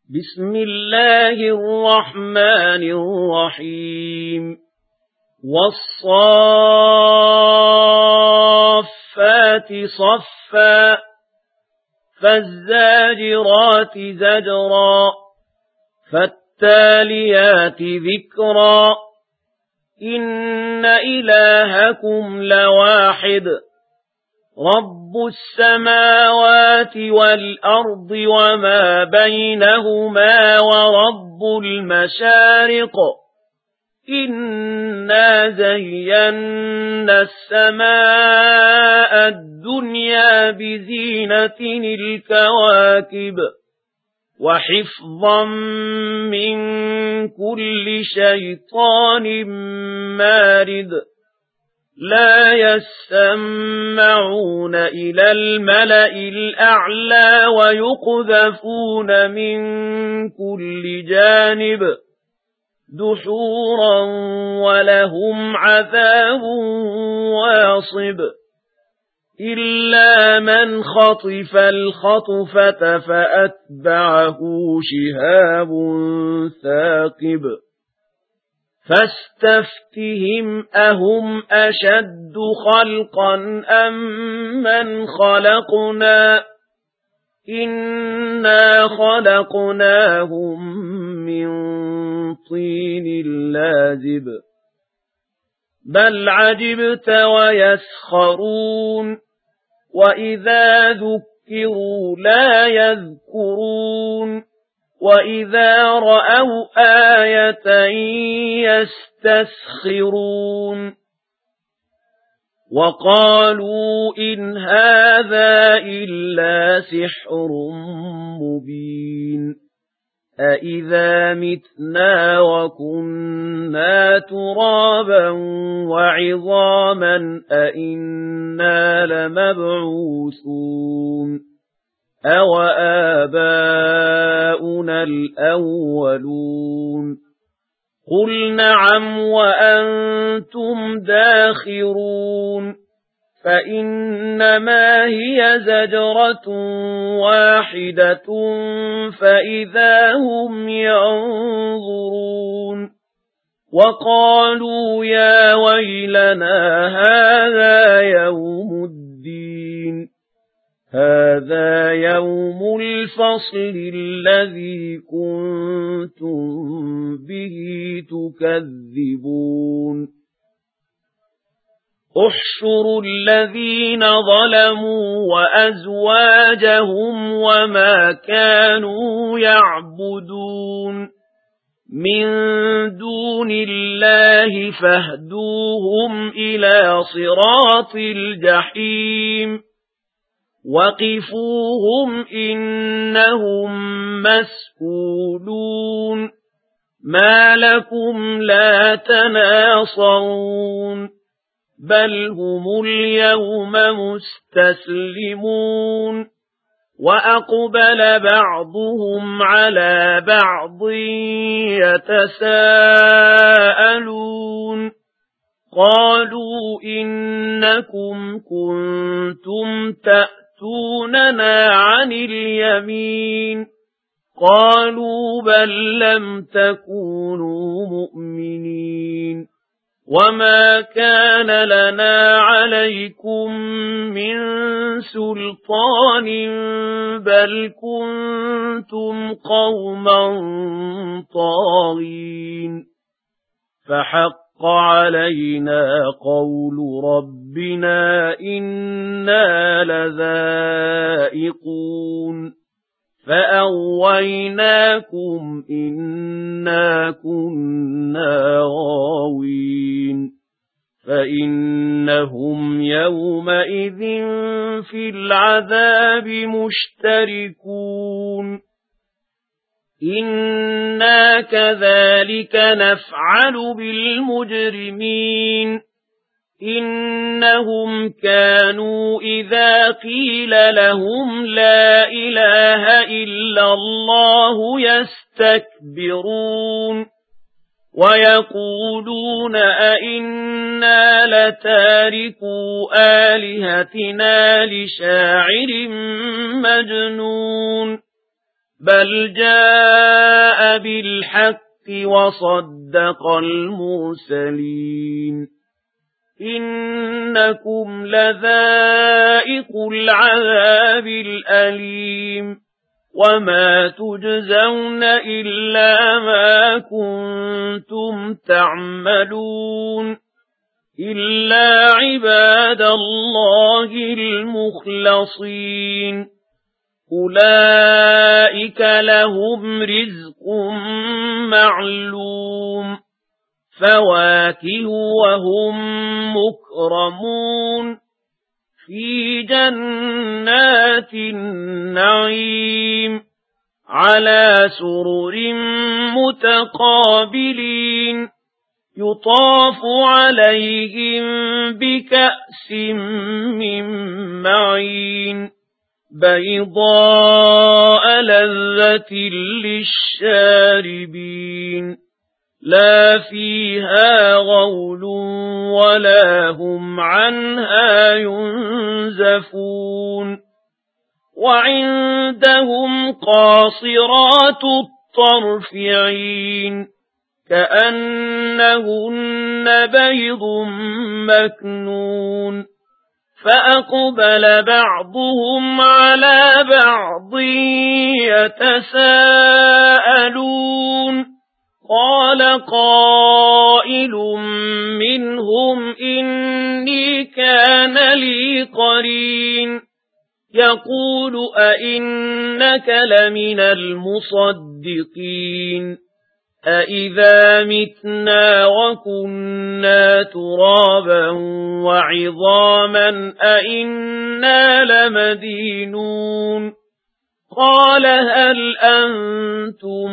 بسم الله الرحمن الرحيم والصافات صفا فالزاجرات زجرا فالتاليات ذكرا إن إلهكم لواحد رب السماوات والأرض وما بينهما ورب المشارق إنا زينا السماء الدنيا بزينة الكواكب وحفظا من كل شيطان مارد لا يسمعون إلى الملأ الأعلى ويقذفون من كل جانب دحورا ولهم عذاب واصب إلا من خطف الخطفة فأتبعه شهاب ثاقب فاستفتهم أهم أشد خلقا أم من خلقنا إنا خلقناهم من طين لازب بل عجبت ويسخرون وإذا ذكروا لا يذكرون وإذا رأوا آية يستسخرون وقالوا إن هذا إلا سحر مبين أإذا متنا وكنا ترابا وعظاما أإنا لمبعوثون أو آباؤنا الأولون قل نعم وأنتم داخرون فإنما هي زجرة واحدة فإذا هم ينظرون وقالوا يا ويلنا هذا يوم الدين هذا يوم الفصل الذي كنتم به تكذبون احشروا الذين ظلموا وأزواجهم وما كانوا يعبدون من دون الله فاهدوهم إلى صراط الجحيم وقفوهم إنهم مسئولون ما لكم لا تناصرون بل هم اليوم مستسلمون وأقبل بعضهم على بعض يتساءلون قالوا إنكم كنتم تأتوننا عن اليمين قالوا بل لم تكونوا مؤمنين وما كان لنا عليكم من سلطان بل كنتم قوما طاغين فحق علينا قول ربنا إنا لذائقون فأغويناكم إنا كنا غاوين فإنهم يومئذ في العذاب مشتركون إنا كذلك نفعل بالمجرمين إنهم كانوا إذا قيل لهم لا إله إلا الله يستكبرون ويقولون أئنا لتاركو آلهتنا لشاعر مجنون بل جاء بالحق وصدق المرسلين إنكم لذائق العذاب الأليم وما تجزون إلا ما كنتم تعملون إلا عباد الله المخلصين أولئك لهم رزق معلوم فواكه وهم مكرمون في جنات النعيم على سرر متقابلين يطاف عليهم بكأس من معين بيضاء لذة للشاربين لا فيها غول ولا هم عنها ينزفون وعندهم قاصرات الطرف عين كأنهن بيض مكنون فأقبل بعضهم على بعض يتساءلون قال قائل منهم إني كان لي قرين يقول أئنك لمن المصدقين أئذا متنا وكنا ترابا وعظاما أئنا لمدينون قال هل أنتم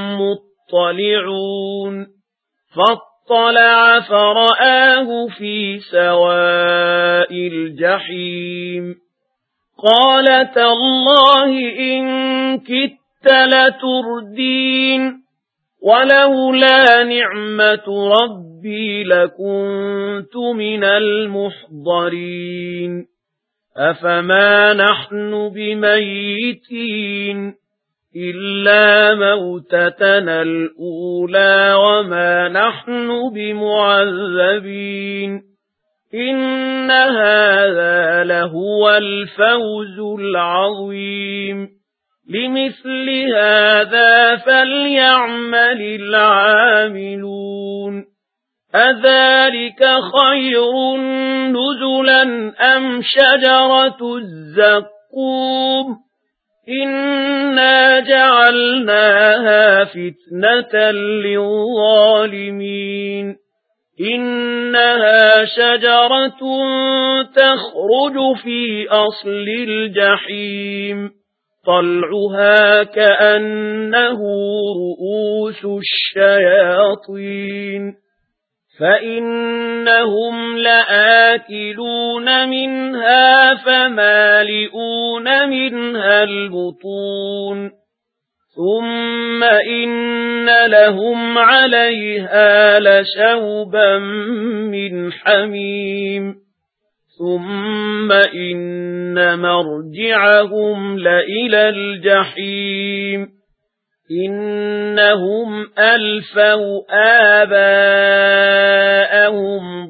مطلعون فاطلع فرآه في سواء الجحيم قال تالله إن كدت لتردين ولولا نعمة ربي لكنت من المحضرين أفما نحن بميتين إلا موتتنا الأولى وما نحن بمعذبين إن هذا لهو الفوز العظيم لمثل هذا فليعمل العاملون أذلك خير نزلا أم شجرة الزقوم إنا جعلناها فتنة للظالمين إنها شجرة تخرج في أصل الجحيم طلعها كأنه رؤوس الشياطين فإنهم لآكلون منها فمالئون منها البطون ثم إن لهم عليها لشوبا من حميم ثم إن مرجعهم لإلى الجحيم إنهم ألفوا آباءهم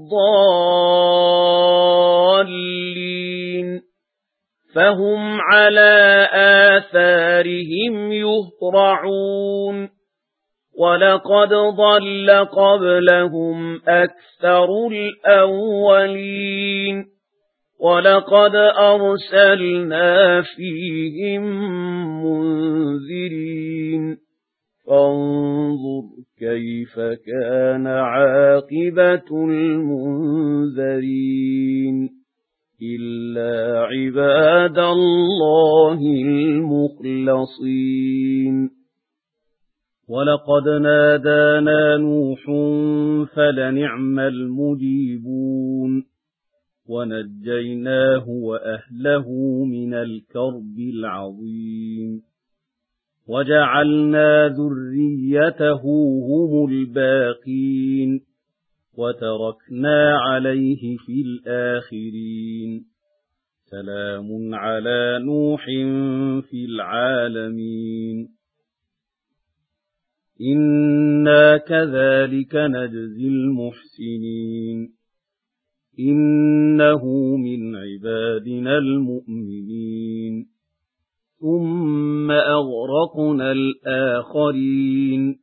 ضالين فهم على آثارهم يهرعون ولقد ضل قبلهم أكثر الأولين ولقد أرسلنا فيهم منذرين فانظر كيف كان عاقبة المنذرين إلا عباد الله المخلصين ولقد نادانا نوح فلنعم المجيبون ونجيناه وأهله من الكرب العظيم وجعلنا ذريته هم الباقين وتركنا عليه في الآخرين سلام على نوح في العالمين إنا كذلك نجزي المحسنين إنه من عبادنا المؤمنين ثم أغرقنا الآخرين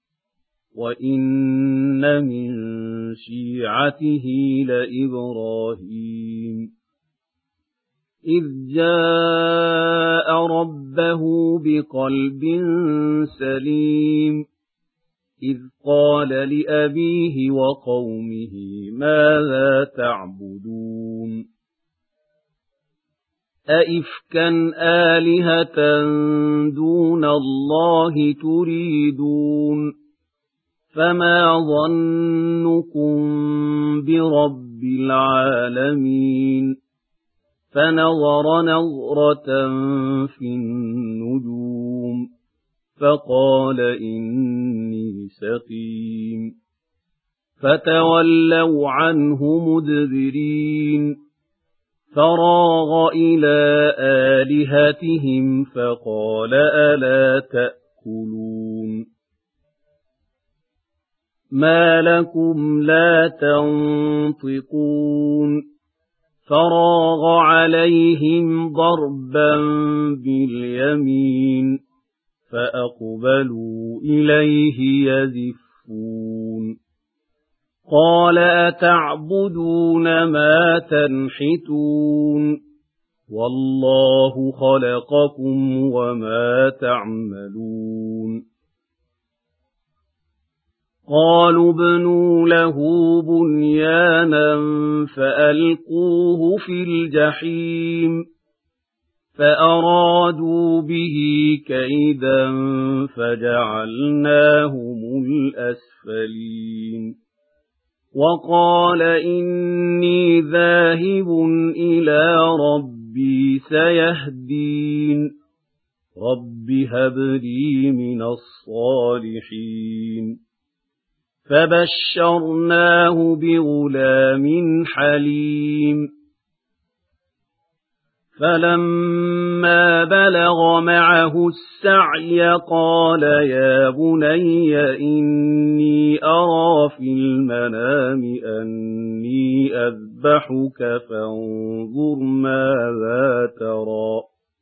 وإن من شيعته لإبراهيم إذ جاء ربه بقلب سليم إذ قال لأبيه وقومه ماذا تعبدون أئفكا آلهة دون الله تريدون فما ظنكم برب العالمين فنظر نظرة في النجوم فقال إني سقيم فتولوا عنه مدبرين فراغ إلى آلهتهم فقال ألا تأكلون ما لكم لا تنطقون فراغ عليهم ضربا باليمين فأقبلوا إليه يزفون قال أتعبدون ما تنحتون والله خلقكم وما تعملون قالوا ابنوا له بنيانا فألقوه في الجحيم فأرادوا به كيدا فجعلناهم الأسفلين وقال إني ذاهب إلى ربي سيهدين رب هب لي من الصالحين فبشرناه بغلام حليم فلما بلغ معه السعي قال يا بني إني أرى في المنام أني أذبحك فانظر ماذا ترى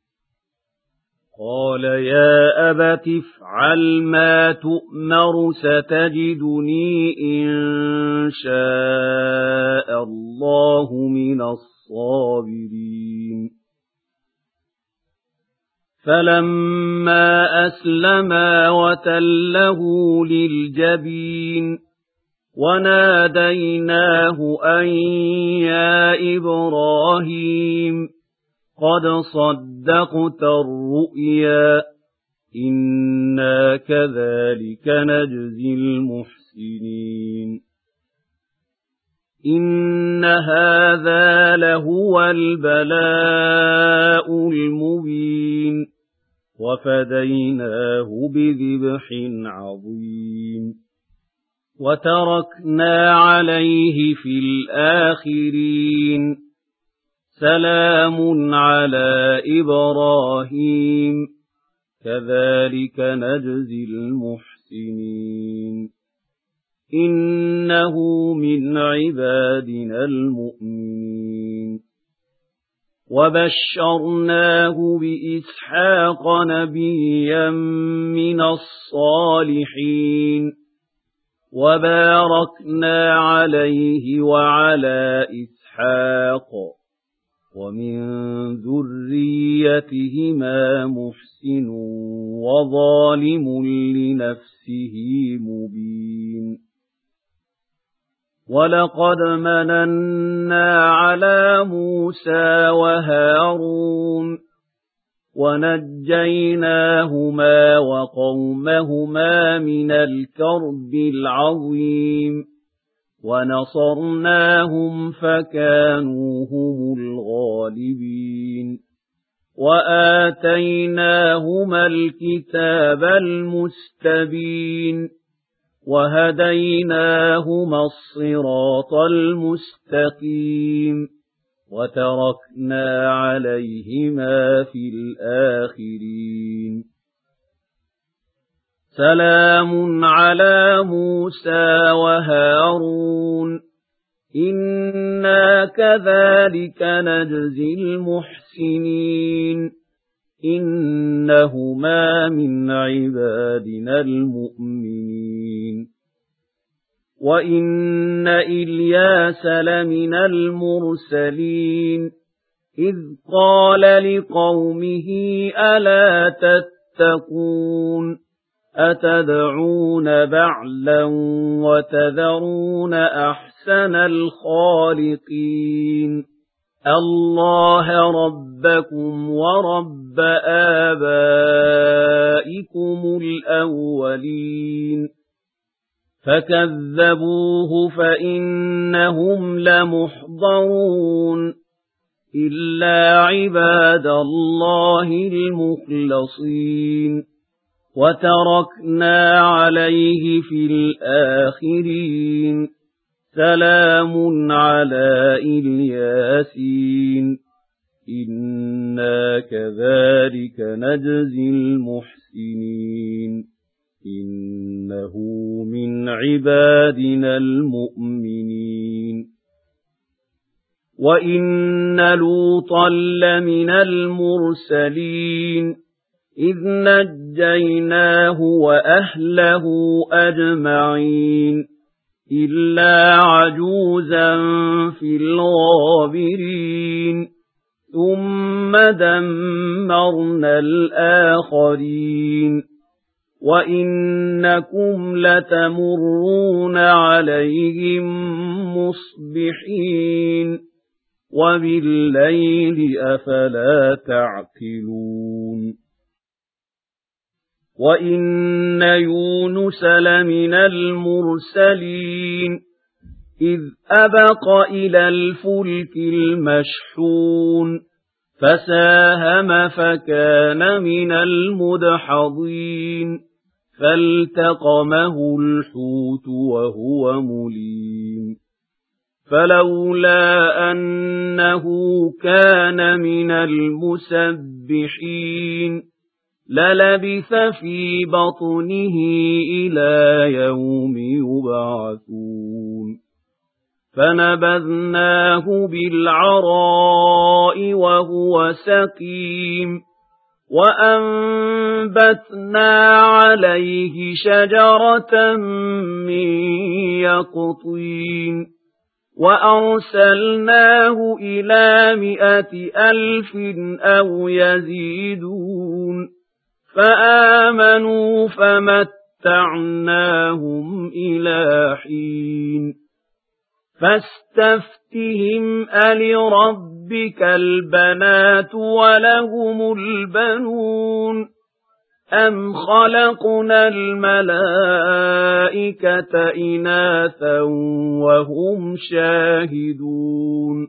قال يا أبت افعل ما تؤمر ستجدني إن شاء الله من الصابرين فلما أسلما وتله للجبين وناديناه أن يا إبراهيم قد صدقت الرؤيا إنا كذلك نجزي المحسنين إن هذا لهو البلاء المبين وفديناه بذبح عظيم وتركنا عليه في الآخرين سلام على إبراهيم كذلك نجزي المحسنين إنه من عبادنا المؤمنين وبشرناه بإسحاق نبيا من الصالحين وباركنا عليه وعلى إسحاق ومن ذريتهما محسن وظالم لنفسه مبين ولقد مننا على موسى وهارون ونجيناهما وقومهما من الكرب العظيم ونصرناهم فكانوا هم الغالبين وآتيناهما الكتاب المستبين وهديناهما الصراط المستقيم وتركنا عليهما في الآخرين سلام على موسى وهارون إنا كذلك نجزي المحسنين إنهما من عبادنا المؤمنين وإن إلياس لمن المرسلين إذ قال لقومه ألا تتقون أتدعون بعلا وتذرون أحسن الخالقين الله ربكم ورب آبائكم الأولين فكذبوه فإنهم لمحضرون إلا عباد الله المخلصين وتركنا عليه في الآخرين سلام على الياسين إنا كذلك نجزي المحسنين إنه من عبادنا المؤمنين وإن لوطا لمن المرسلين إذ نجيناه وأهله أجمعين إلا عجوزا في الغابرين ثم دمرنا الآخرين وإنكم لتمرون عليهم مصبحين وبالليل أفلا تعقلون وإن يونس لمن المرسلين إذ أبق إلى الفلك المشحون فساهم فكان من المدحضين فالتقمه الحوت وهو مليم فلولا أنه كان من المسبحين للبث في بطنه إلى يوم يبعثون فنبذناه بالعراء وهو سقيم وأنبتنا عليه شجرة من يقطين وأرسلناه إلى 100,000 أو يزيدون فآمنوا فمتعناهم إلى حين فاستفتهم ألربك البنات ولهم البنون أم خلقنا الملائكة إناثا وهم شاهدون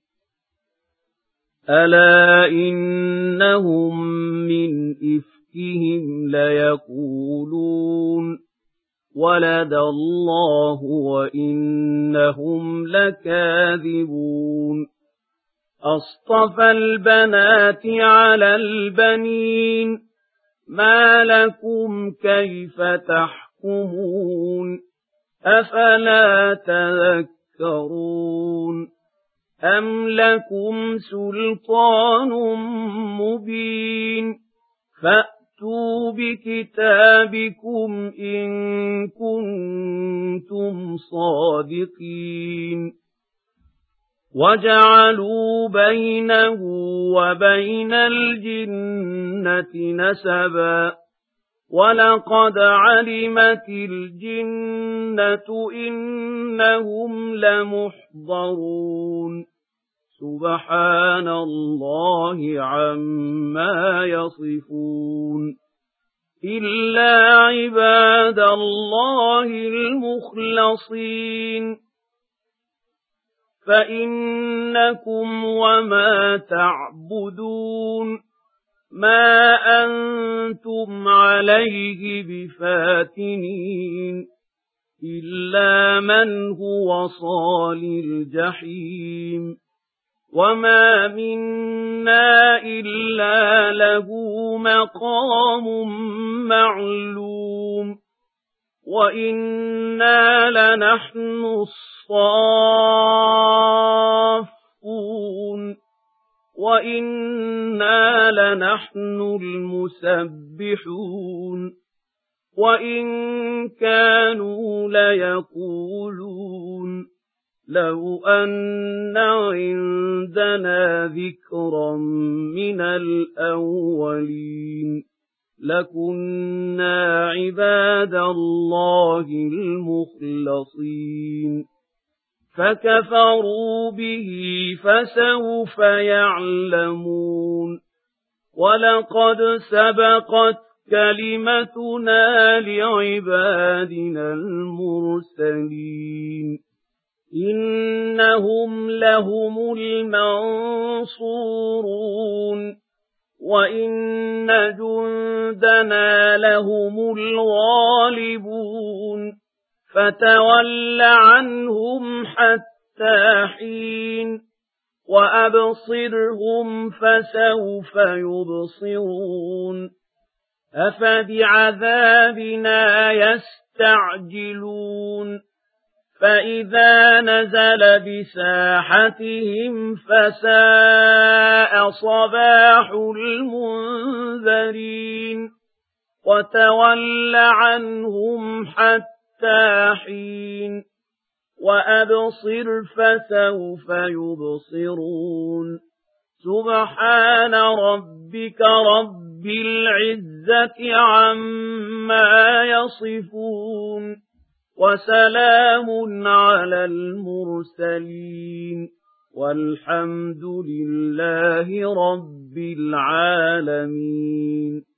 ألا إنهم من إفكهم ليقولون ولد الله وإنهم لكاذبون أصطفى البنات على البنين ما لكم كيف تحكمون أفلا تذكرون أم لكم سلطان مبين فأتوا بكتابكم إن كنتم صادقين وجعلوا بينه وبين الجنة نسبا ولقد علمت الجنة إنهم لمحضرون سبحان الله عما يصفون إلا عباد الله المخلصين فإنكم وما تعبدون ما أنتم عليه بفاتنين إلا من هو صال الجحيم وما منا إلا له مقام معلوم وإنا لنحن الصافون وإنا لنحن المسبحون وإن كانوا ليقولون لو أن عندنا ذكرا من الأولين لكنا عباد الله المخلصين فكفروا به فسوف يعلمون ولقد سبقت كلمتنا لعبادنا المرسلين إنهم لهم المنصورون وإن جندنا لهم الغالبون فتول عنهم حتى حين وأبصرهم فسوف يبصرون أفبعذابنا يستعجلون فإذا نزل بساحتهم فساء صباح المنذرين وتول عنهم حتى حين وأبصر فسوف يبصرون سبحان ربك رب العزة عما يصفون وسلام على المرسلين والحمد لله رب العالمين.